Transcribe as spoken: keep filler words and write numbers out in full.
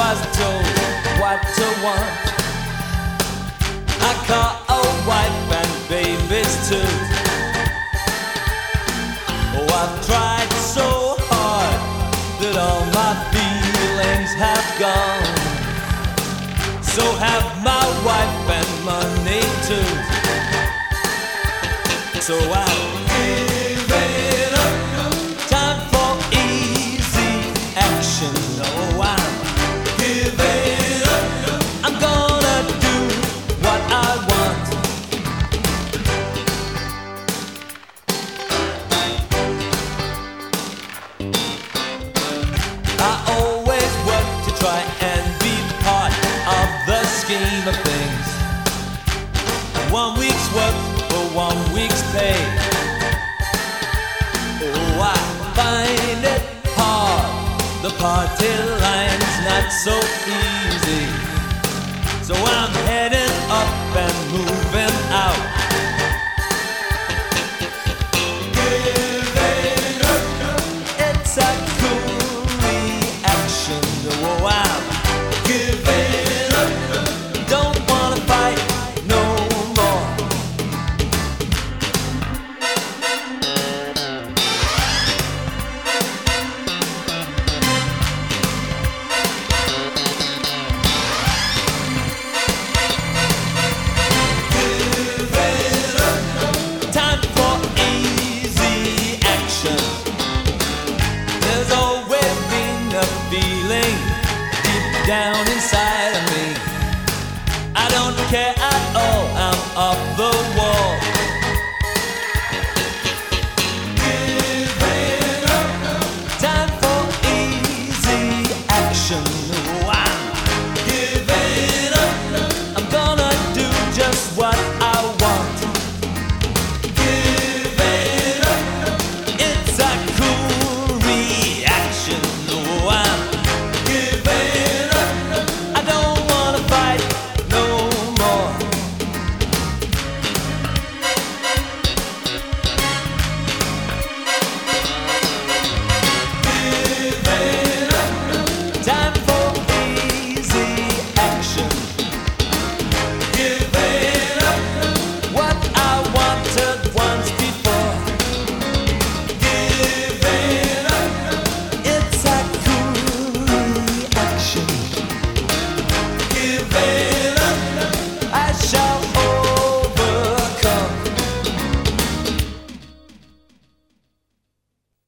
was told what to want. I caught a wife and babies too. Oh, I've tried so hard that all my feelings have gone. So have my wife and money too. So I give it up. Time for easy action. Oh, I'm giving up. I'm gonna do what I want. I always work to try and be part of the scheme of things. One week's work for one week's pay. Oh, I find it hard. The party line's not so easy. So I'm heading up and moving